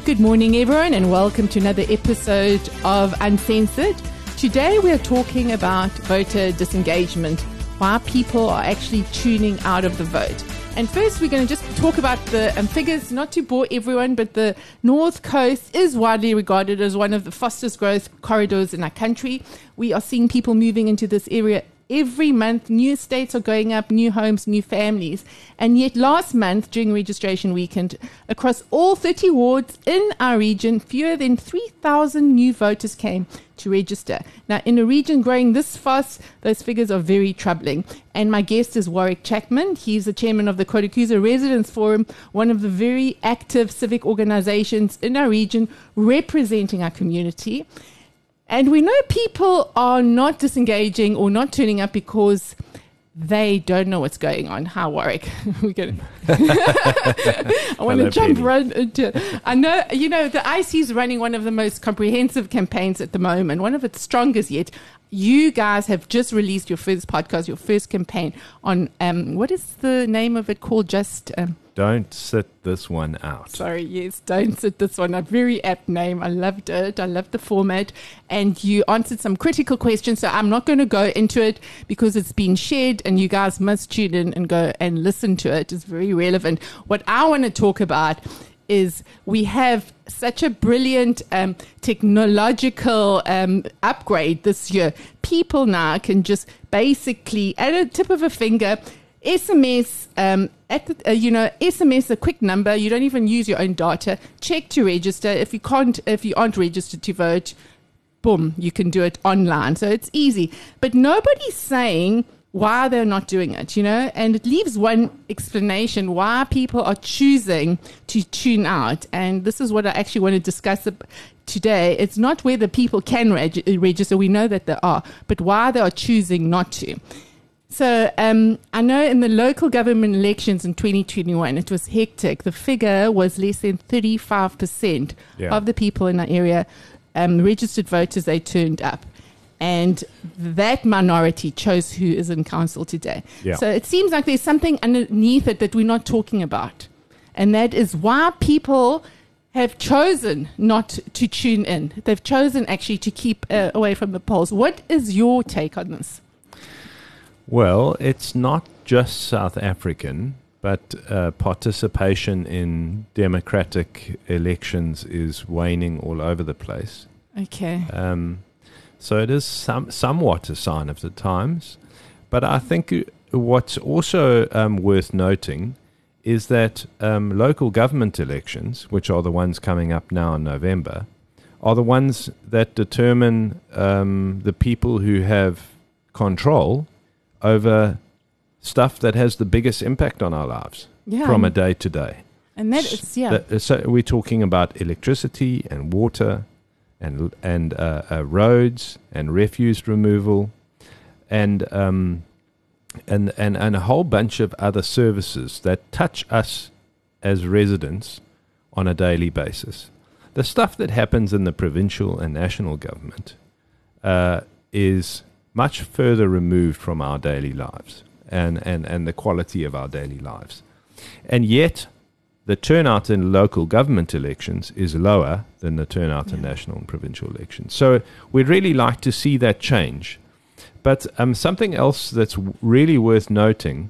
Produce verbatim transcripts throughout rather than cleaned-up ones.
Good morning, everyone, and welcome to another episode of Uncensored. Today we are talking about voter disengagement, why people are actually tuning out of the vote. And first we're going to just talk about the um, figures, not to bore everyone, but the North Coast is widely regarded as one of the fastest growth corridors in our country. We are seeing people moving into this area every month. New estates are going up, new homes, new families. And yet last month, during registration weekend, across all thirty wards in our region, fewer than three thousand new voters came to register. Now, in a region growing this fast, those figures are very troubling. And my guest is Warwick Chapman. He's the chairman of the Kodakuza Residents Forum, one of the very active civic organizations in our region representing our community. And we know people are not disengaging or not turning up because they don't know what's going on. Hi, Warwick. We're going I want to jump right into I know, you know, the I C is running one of the most comprehensive campaigns at the moment, one of its strongest yet. You guys have just released your first podcast, your first campaign on, um, what is the name of it called? Just... Um, Don't sit this one out. Sorry, yes, don't sit this one out. Very apt name. I loved it. I loved the format. And you answered some critical questions, so I'm not going to go into it because it's been shared and you guys must tune in and go and listen to it. It's very relevant. What I want to talk about is we have such a brilliant um, technological um, upgrade this year. People now can just basically, at a tip of a finger, S M S, um, at the, uh, you know, S M S a quick number. You don't even use your own data. Check to register. If you can't, if you aren't registered to vote, boom, you can do it online. So it's easy. But nobody's saying why they're not doing it, you know, and it leaves one explanation why people are choosing to tune out. And this is what I actually want to discuss today. It's not whether people can reg- register. We know that they are, but why they are choosing not to. So um, I know in the local government elections in twenty twenty-one, it was hectic. The figure was less than thirty-five percent yeah. of the people in our area, um, registered voters, they turned up. And that minority chose who is in council today. Yeah. So it seems like there's something underneath it that we're not talking about. And that is why people have chosen not to tune in. They've chosen actually to keep uh, away from the polls. What is your take on this? Well, it's not just South African, but uh, participation in democratic elections is waning all over the place. Okay. Um, so it is some, somewhat a sign of the times. But I think what's also um, worth noting is that um, local government elections, which are the ones coming up now in November, are the ones that determine um, the people who have control over stuff that has the biggest impact on our lives yeah. from a day to day. And that is, yeah. So we're talking about electricity and water and and uh, uh, roads and refuse removal and um and, and and a whole bunch of other services that touch us as residents on a daily basis. The stuff that happens in the provincial and national government uh, is much further removed from our daily lives and, and, and the quality of our daily lives. And yet, the turnout in local government elections is lower than the turnout yeah. in national and provincial elections. So we'd really like to see that change. But um, something else that's really worth noting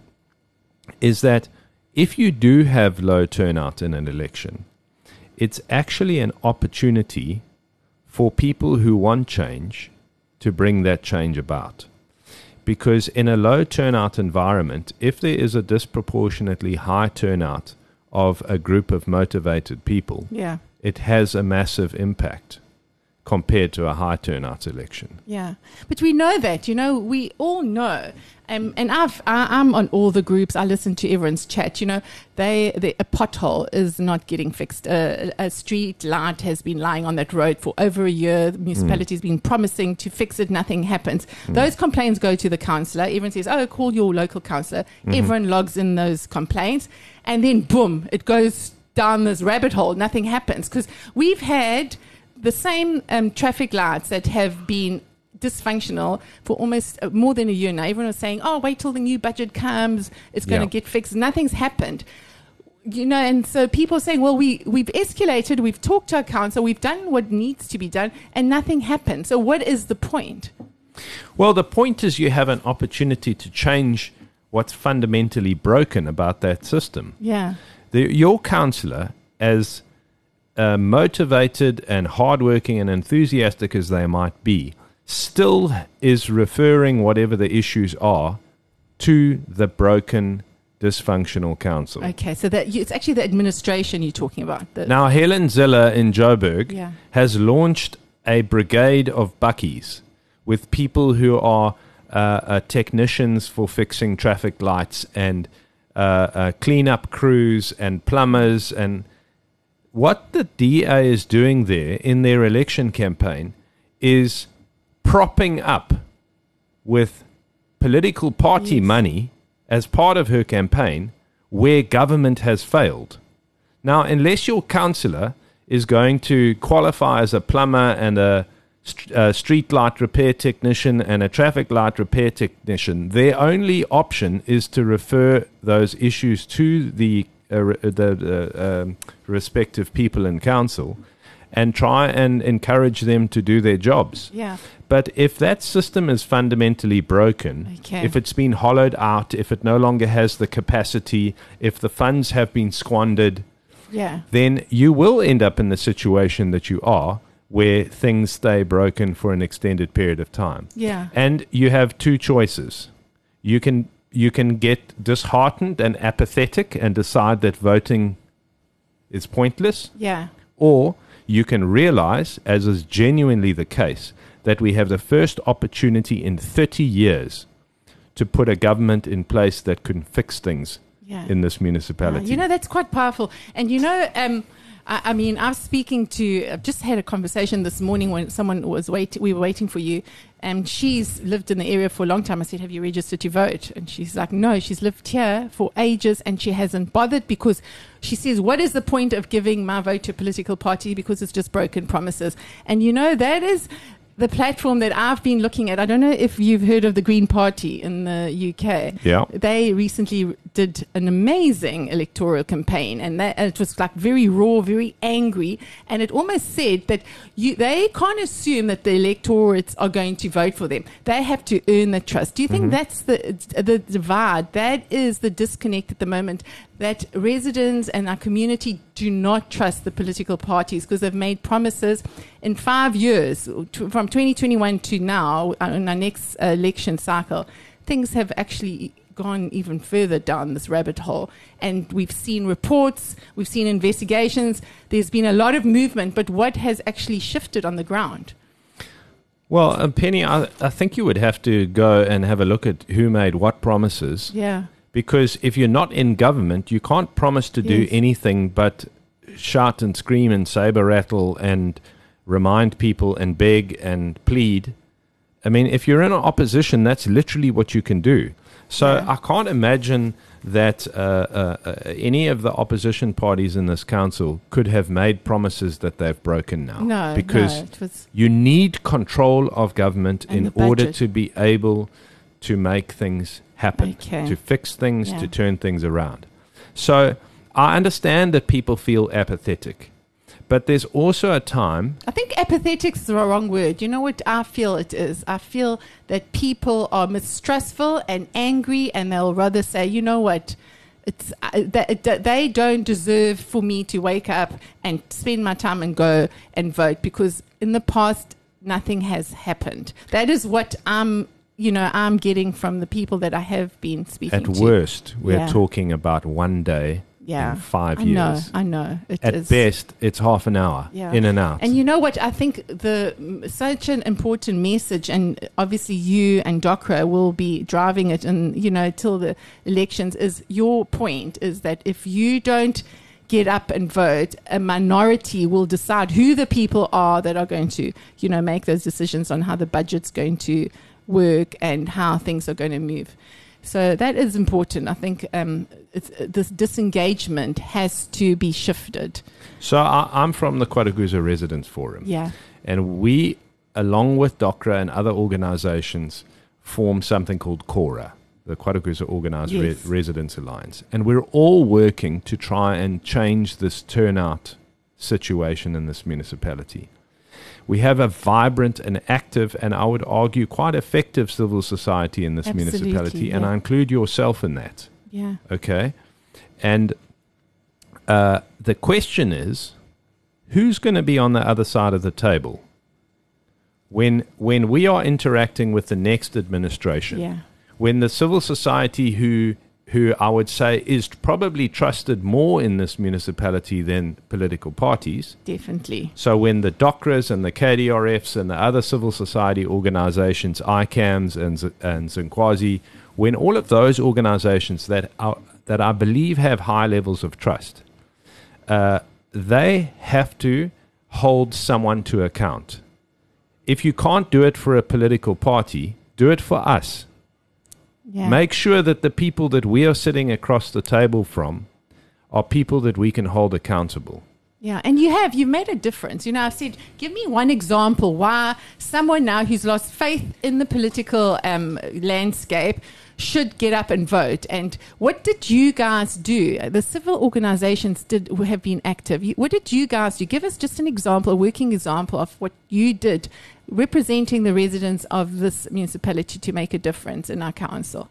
is that if you do have low turnout in an election, it's actually an opportunity for people who want change to bring that change about. Because in a low turnout environment, if there is a disproportionately high turnout of a group of motivated people, yeah. it has a massive impact compared to a high turnout election. Yeah, but we know that, you know, we all know, um, and I've, I, I'm on all the groups, I listen to everyone's chat, you know, they, they a pothole is not getting fixed, a, a street light has been lying on that road for over a year, the municipality's mm. been promising to fix it, nothing happens. Mm. Those complaints go to the councillor, everyone says, oh, call your local councillor, mm-hmm. everyone logs in those complaints, and then boom, it goes down this rabbit hole, nothing happens, because we've had the same um, traffic lights that have been dysfunctional for almost uh, more than a year now. Everyone was saying, oh, wait till the new budget comes, it's going to yeah. get fixed. Nothing's happened. you know, and so people are saying, well, we, we've escalated, we've talked to our council, we've done what needs to be done, and nothing happened. So what is the point? Well, the point is you have an opportunity to change what's fundamentally broken about that system. Yeah. The, your councillor, as uh, motivated and hardworking and enthusiastic as they might be, still is referring whatever the issues are to the broken, dysfunctional council. Okay, so that you, it's actually the administration you're talking about. The, Now, Helen Ziller in Joburg Yeah. has launched a brigade of buckies with people who are uh, uh, technicians for fixing traffic lights and uh, uh, cleanup crews and plumbers. And what the D A is doing there in their election campaign is propping up with political party Yes. money as part of her campaign where government has failed. Now, unless your councillor is going to qualify as a plumber and a, st- a street light repair technician and a traffic light repair technician, their only option is to refer those issues to the, uh, re- the uh, um, respective people in council and try and encourage them to do their jobs. yeah. But if that system is fundamentally broken, Okay. if it's been hollowed out, if it no longer has the capacity, if the funds have been squandered, Yeah. then you will end up in the situation that you are, where things stay broken for an extended period of time. Yeah. And you have two choices. You can you can get disheartened and apathetic and decide that voting is pointless, Yeah. or you can realize, as is genuinely the case, that we have the first opportunity in thirty years to put a government in place that can fix things Yeah. in this municipality. Uh, you know, that's quite powerful. And, you know, um, I, I mean, I was speaking to, I've just had a conversation this morning when someone was waiting, we were waiting for you, and she's lived in the area for a long time. I said, have you registered to vote? And she's like, no, she's lived here for ages and she hasn't bothered because she says, what is the point of giving my vote to a political party because it's just broken promises? And, you know, that is the platform that I've been looking at. I don't know if you've heard of the Green Party in the U K. Yeah. They recently did an amazing electoral campaign, and that, and it was like very raw, very angry, and it almost said that you, they can't assume that the electorates are going to vote for them. They have to earn the trust. Do you think Mm-hmm. that's the the divide? That is the disconnect at the moment, that residents and our community do not trust the political parties because they've made promises in five years, to, from twenty twenty-one to now, in our next uh, election cycle. Things have actually gone even further down this rabbit hole. And we've seen reports, we've seen investigations, there's been a lot of movement, but what has actually shifted on the ground? Well, uh, Penny, I, I think you would have to go and have a look at who made what promises. Yeah. Because if you're not in government, you can't promise to do Yes. anything but shout and scream and saber rattle and remind people and beg and plead. I mean, if you're in opposition, that's literally what you can do. So Yeah. I can't imagine that uh, uh, uh, any of the opposition parties in this council could have made promises that they've broken now. No, because no, it was, you need control of government And in the order budget. to be able to make things happen, Okay. to fix things, Yeah. to turn things around. So I understand that people feel apathetic, but there's also a time. I think apathetic is the wrong word. You know what I feel it is? I feel that people are mistrustful and angry, and they'll rather say, you know what, it's uh, that, that they don't deserve for me to wake up and spend my time and go and vote because in the past nothing has happened. That is what I'm, you know, I'm getting from the people that I have been speaking At to. worst, we're Yeah. talking about one day yeah, in five I years. know, I know. It At is. best, it's half an hour Yeah. in and out. And you know what? I think the such an important message, and obviously you and Docra will be driving it, and you know till the elections. Is your point is that if you don't get up and vote, a minority will decide who the people are that are going to, you know, make those decisions on how the budget's going to work and how things are going to move. So that is important. I think um, it's, this disengagement has to be shifted. So I, I'm from the Quadaguza Residents Forum. Yeah. And we, along with DOCRA and other organizations, form something called CORA. the KwaDukuza Organised Yes. Re- Residents Alliance. And we're all working to try and change this turnout situation in this municipality. We have a vibrant and active, and I would argue quite effective civil society in this Absolutely, municipality, and yeah. I include yourself in that. Yeah. Okay? And uh, the question is, who's going to be on the other side of the table when when we are interacting with the next administration? Yeah. When the civil society who who I would say is probably trusted more in this municipality than political parties. Definitely. So when the DOCRAs and the K D R Fs and the other civil society organizations, I CAMS and, Z- and Zinkwazi, when all of those organizations that are, that I believe have high levels of trust, uh, they have to hold someone to account. If you can't do it for a political party, do it for us. Yeah. Make sure that the people that we are sitting across the table from are people that we can hold accountable. Yeah, and you have, you've made a difference. You know, I've said, give me one example why someone now who's lost faith in the political um, landscape should get up and vote. And what did you guys do? The civil organizations did have been active. You, what did you guys do? Give us just an example, a working example of what you did representing the residents of this municipality to make a difference in our council.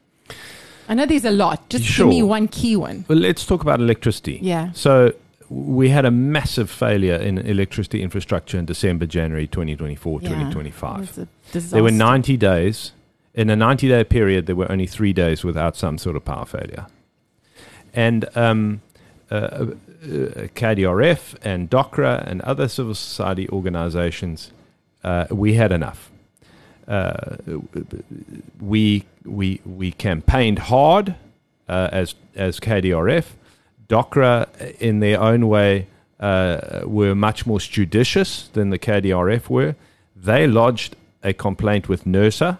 I know there's a lot. Just Sure. give me one key one. Well, let's talk about electricity. Yeah. So we had a massive failure in electricity infrastructure in December, January twenty twenty-four, Yeah. twenty twenty-five. It was a disaster. There were ninety days. In a ninety-day period, there were only three days without some sort of power failure. And um, uh, uh, K D R F and DOCRA and other civil society organizations, uh, we had enough. Uh, we we we campaigned hard uh, as as K D R F. DOCRA, in their own way, uh, were much more judicious than the K D R F were. They lodged a complaint with NERSA,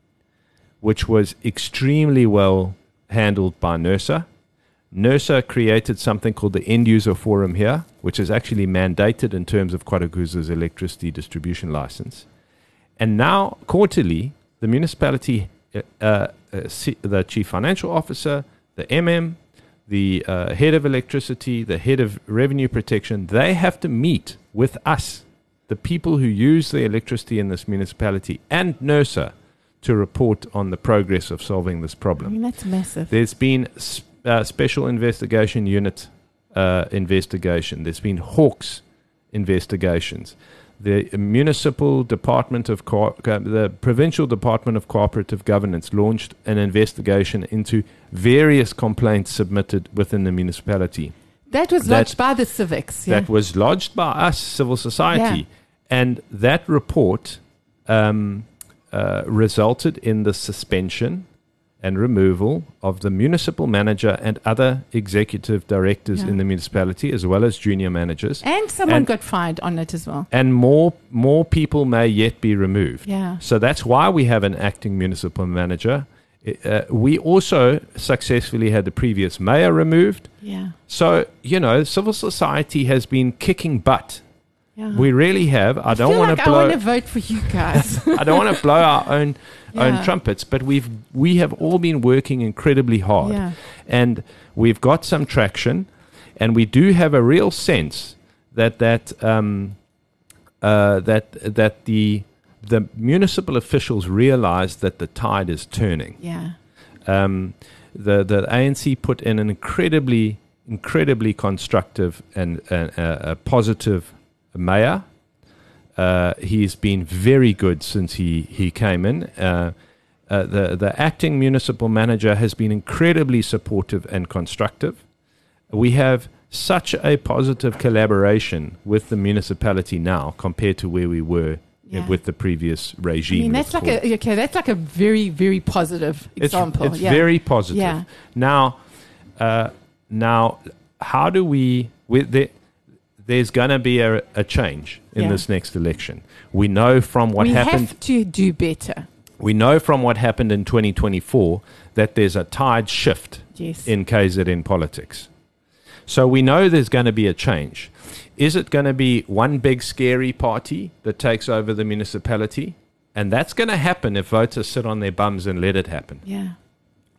which was extremely well handled by NERSA. NERSA created something called the End User Forum here, which is actually mandated in terms of KwaDukuza's electricity distribution license. And now, quarterly, the municipality, uh, uh, C- the chief financial officer, the M M, the uh, head of electricity, the head of revenue protection, they have to meet with us, the people who use the electricity in this municipality, and NERSA, to report on the progress of solving this I problem. mean, that's massive. There's been s- uh, special investigation unit uh, investigation. There's been Hawks investigations. The municipal department of co- uh, the provincial department of cooperative governance launched an investigation into various complaints submitted within the municipality. That was That- lodged by the civics. Yeah. That was lodged by us, civil society, Yeah. and that report um, uh, resulted in the suspension and removal of the municipal manager and other executive directors Yeah. in the municipality, as well as junior managers. and someone and- got fined on it as well. And more more people may yet be removed. Yeah. So that's why we have an acting municipal manager. Uh, we also successfully had the previous mayor removed. Yeah. So, you know, civil society has been kicking butt. Yeah. We really have. I, I don't feel want like to blow I want to vote for you guys. I don't want to blow our own own Yeah. trumpets, but we've we have all been working incredibly hard. Yeah. And we've got some traction, and we do have a real sense that that um, uh, that that the the municipal officials realize that the tide is turning. Yeah. Um, the the A N C put in an incredibly incredibly constructive and uh, uh, a positive mayor. Uh, he's been very good since he, he came in. Uh, uh, the the acting municipal manager has been incredibly supportive and constructive. We have such a positive collaboration with the municipality now compared to where we were Yeah. with the previous I regime. mean, that's let's like call it. a okay. That's like a very, very positive It's, example. it's yeah. very positive. Yeah. Now, uh, now, how do we? With the, there's going to be a, a change in Yeah. this next election. We know from what we happened. have to do better. We know from what happened in twenty twenty-four that there's a tide shift Yes. in K Z N politics. So we know there's going to be a change. Is it going to be one big scary party that takes over the municipality? And that's going to happen if voters sit on their bums and let it happen. yeah.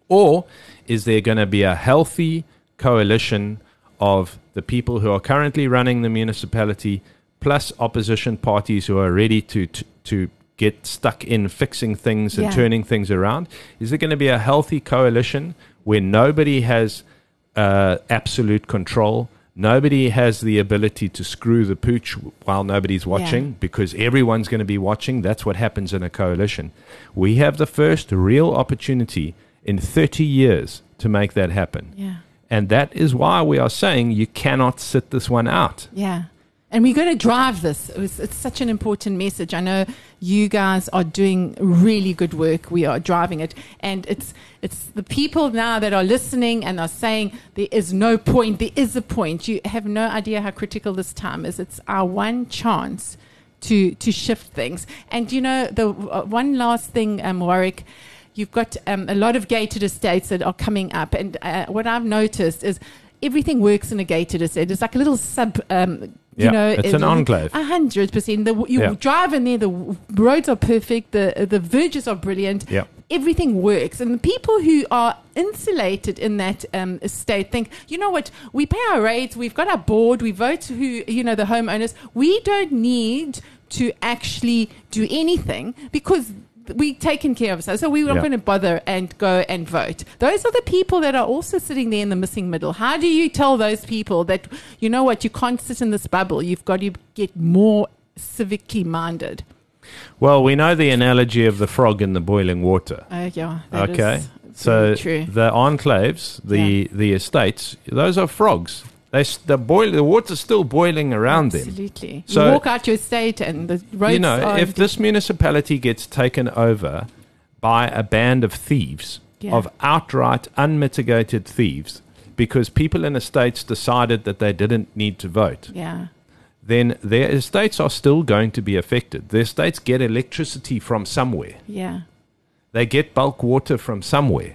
Or is there going to be a healthy coalition of the people who are currently running the municipality plus opposition parties who are ready to to, to get stuck in fixing things and Yeah. turning things around? Is there going to be a healthy coalition where nobody has uh, absolute control? Nobody has the ability to screw the pooch while nobody's watching, Yeah. because everyone's going to be watching. That's what happens in a coalition. We have the first real opportunity in thirty years to make that happen. Yeah. And that is why we are saying you cannot sit this one out. Yeah. And we're going to drive this. It was, it's such an important message. I know you guys are doing really good work. We are driving it. And it's it's the people now that are listening and are saying there is no point. There is a point. You have no idea how critical this time is. It's our one chance to to shift things. And, you know, the uh, one last thing, um, Warwick, you've got um, a lot of gated estates that are coming up. And uh, what I've noticed is everything works in a gated estate. It's like a little sub... Um, You Yeah, know, it's an enclave. A hundred percent. The you Yeah. drive in there. The roads are perfect. The the verges are brilliant. Yeah. Everything works, and the people who are insulated in that um, estate think, you know what? We pay our rates. We've got our board. We vote who you know the homeowners. We don't need to actually do anything because we've taken care of ourselves, so we're not Yeah. going to bother and go and vote. Those are the people that are also sitting there in the missing middle. How do you tell those people that, you know what, you can't sit in this bubble, you've got to get more civically minded? Well, we know the analogy of the frog in the boiling water. Uh, yeah, that Okay, is so very true. the enclaves, the Yeah. the estates, those are frogs. They s- the boil the water's still boiling around them. Absolutely. So- you walk out your estate and the roads You know, are... if this municipality gets taken over by a band of thieves, Yeah. of outright unmitigated thieves, because people in estates decided that they didn't need to vote, Yeah, then their estates are still going to be affected. Their estates get electricity from somewhere. yeah, They get bulk water from somewhere.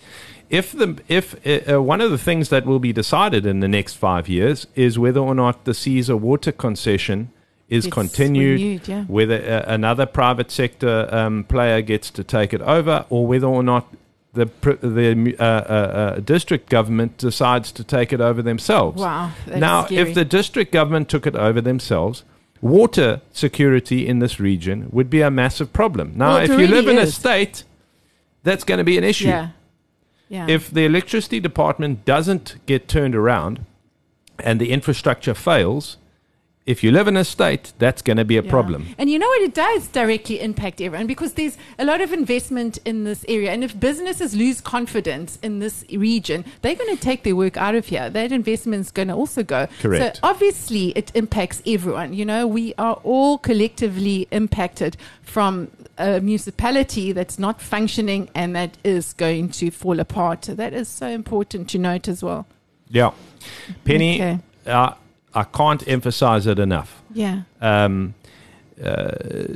If the if uh, one of the things that will be decided in the next five years is whether or not the Caesar water concession is It's continued, renewed, yeah. whether uh, another private sector um, player gets to take it over, or whether or not the pr- the uh, uh, uh, district government decides to take it over themselves. Wow, that's now, scary. if the district government took it over themselves, water security in this region would be a massive problem. Now, Well, it if you already live in a is. state, that's going to be an issue. Yeah, yeah. If the electricity department doesn't get turned around and the infrastructure fails, if you live in a state, that's going to be a Yeah. problem. And you know what? It does directly impact everyone because there's a lot of investment in this area. And if businesses lose confidence in this region, they're going to take their work out of here. That investment's going to also go. Correct. So obviously it impacts everyone. You know, we are all collectively impacted from a municipality that's not functioning and that is going to fall apart. So that is so important to note as well. Yeah. Penny, Okay. uh, I can't emphasize it enough. Yeah. Um, uh,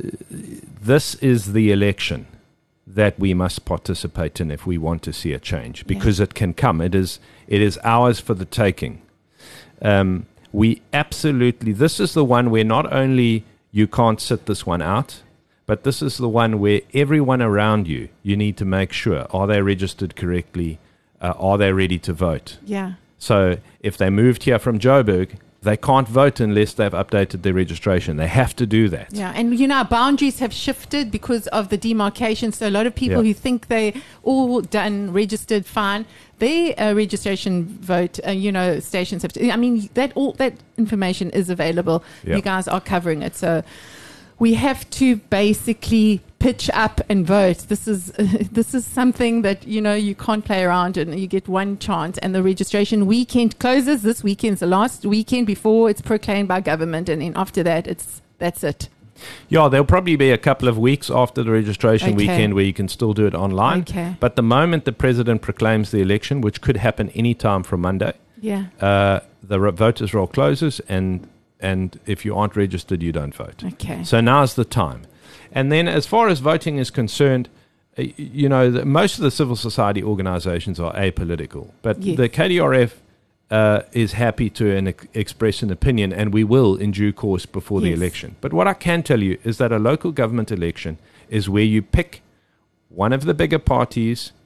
this is the election that we must participate in if we want to see a change, because it can come. It is it is ours for the taking. Um, we absolutely, this is the one where not only you can't sit this one out, but this is the one where everyone around you, you need to make sure, are they registered correctly? Uh, are they ready to vote? Yeah. So if they moved here from Joburg, they can't vote unless they've updated their registration. They have to do that. Yeah, and you know, our boundaries have shifted because of the demarcation. So a lot of people Yeah. who think they all done, registered, fine, their uh, registration vote, uh, you know, stations have to. I mean, that all that information is available. Yeah. You guys are covering it, so we have to basically pitch up and vote. This is uh, this is something that, you know, you can't play around and you get one chance. And the registration weekend closes. This weekend's the last weekend before it's proclaimed by government, and then after that, it's that's it. Yeah, there'll probably be a couple of weeks after the registration Okay. weekend where you can still do it online. Okay. But the moment the president proclaims the election, which could happen any time from Monday, Yeah. uh, the ro- voters' roll closes, and and if you aren't registered, you don't vote. Okay. So now's the time. And then as far as voting is concerned, uh, you know, the, most of the civil society organizations are apolitical. But Yes. the K D R F uh, is happy to an, ex- express an opinion, and we will in due course before the Yes. election. But what I can tell you is that a local government election is where you pick one of the bigger parties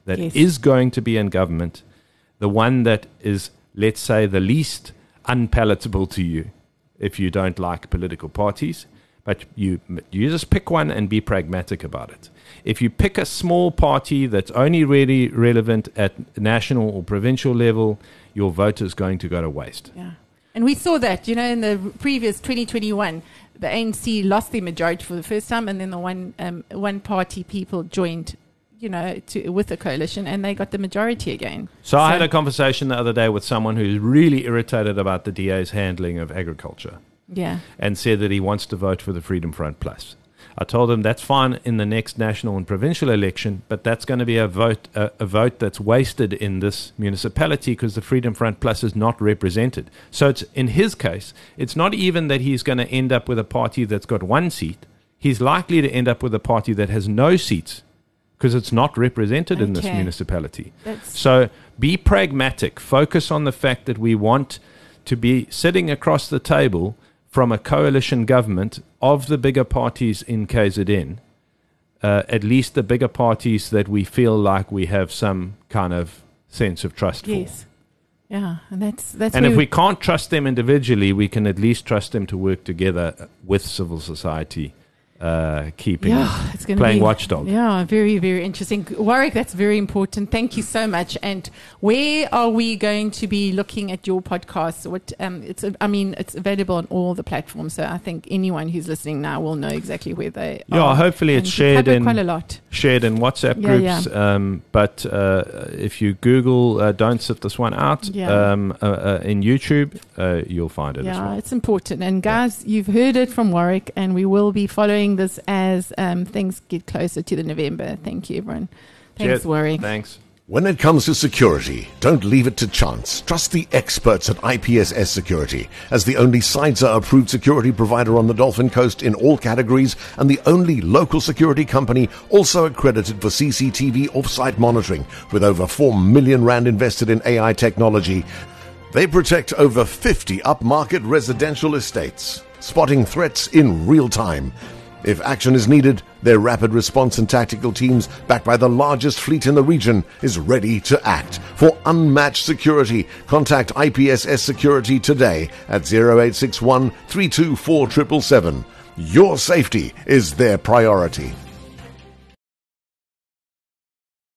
that Yes. is going to be in government, the one that is, let's say, the least unpalatable to you if you don't like political parties, but you you just pick one and be pragmatic about it. If you pick a small party that's only really relevant at national or provincial level, your vote is going to go to waste. Yeah. And we saw that, you know, in the previous twenty twenty-one, the A N C lost their majority for the first time, and then the one um, one party people joined, you know, to, with the coalition, and they got the majority again. So, so I had a conversation the other day with someone who's really irritated about the D A's handling of agriculture. Yeah. And said that he wants to vote for the Freedom Front Plus. I told him that's fine in the next national and provincial election, but that's going to be a vote a, a vote that's wasted in this municipality because the Freedom Front Plus is not represented. So it's, in his case, it's not even that he's going to end up with a party that's got one seat. He's likely to end up with a party that has no seats because it's not represented in this Okay. municipality. That's So be pragmatic. Focus on the fact that we want to be sitting across the table from a coalition government of the bigger parties in K Z N, uh, at least the bigger parties that we feel like we have some kind of sense of trust yes. for. Yeah, and that's that's. And where if we can't trust them individually, we can at least trust them to work together with civil society, uh, keeping yeah, it's going to playing be watchdog. Yeah, very very interesting. Warwick, that's very important. Thank you so much. And where are we going to be looking at your podcast? What um, it's I mean, it's available on all the platforms. So I think anyone who's listening now will know exactly where they Yeah, are. hopefully And it's you shared cover in quite a lot. shared in WhatsApp Yeah, groups. Um, but uh, if you Google uh, "Don't Sit This One Out" Yeah. um, uh, uh, in YouTube, uh, you'll find it as Yeah, well. it's important. And guys, you've heard it from Warwick, and we will be following this as um, things get closer to the November. Thank you, everyone. Thanks, Cheers. Warwick. Thanks. When it comes to security, don't leave it to chance. Trust the experts at I P S S Security. As the only CIDSA approved security provider on the Dolphin Coast in all categories and the only local security company also accredited for C C T V off-site monitoring with over four million rand invested in A I technology, they protect over fifty upmarket residential estates, spotting threats in real time. If action is needed, their rapid response and tactical teams, backed by the largest fleet in the region, is ready to act. For unmatched security, contact I P S S Security today at zero eight six one, three two four seven seven seven. Your safety is their priority.